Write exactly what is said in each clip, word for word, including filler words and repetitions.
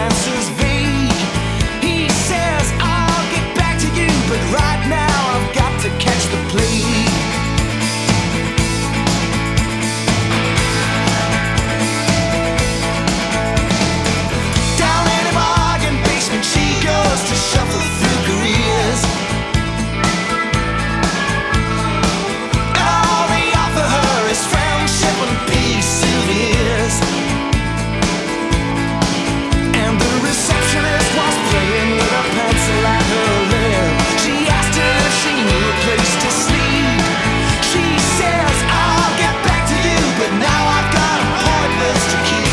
answer's vague. He says, I'll get back to you, but right now I've got to catch the plague. Down in a bargain basement she goes to shuffle through careers. And all they offer her is friendship and peace souvenirs. And the receptionist was playing with a pencil at her lip. She asked her if she knew a place to sleep. She says, I'll get back to you, but now I've got appointments to keep.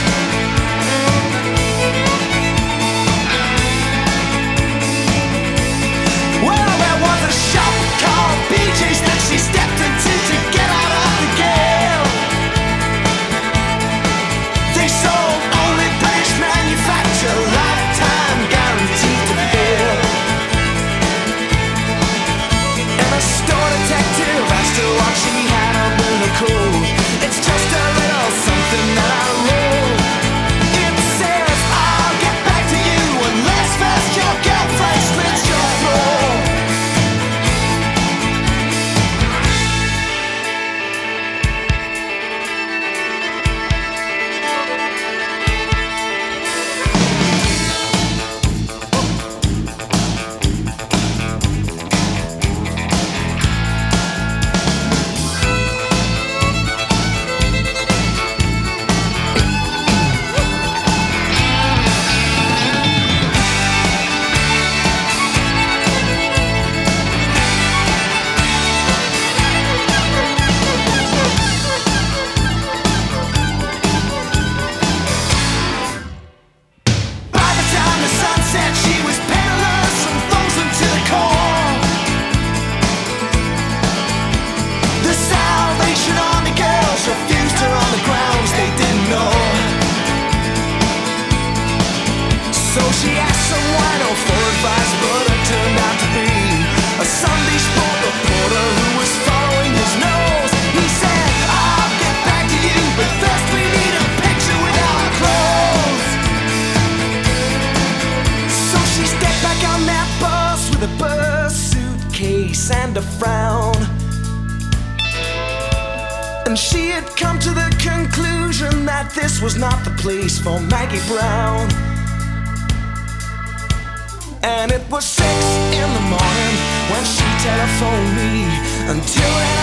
Well, there was a shop called B J's that she stepped into to get out of the gale. They sold only British manufacture, lifetime guaranteed to fail. And a store detective asked her what she had under the coat. It's just a little something that I wrote. It says, I'll get back to you unless first your girlfriend slits your throat. By the time the sun set, she was penniless and frozen to the core. The Salvation Army girls refused her on the grounds they didn't know. So she asked some wino for advice, but it turned out to be a Sunday sport reporter who was following his nose. He said, I'll get back to you, but first we need a picture without our clothes. So she stepped back on that bus with a bus suitcase and a frown. And she had come to the conclusion that this was not the place for Maggie Brown. And it was six in the morning when she telephoned me. Until then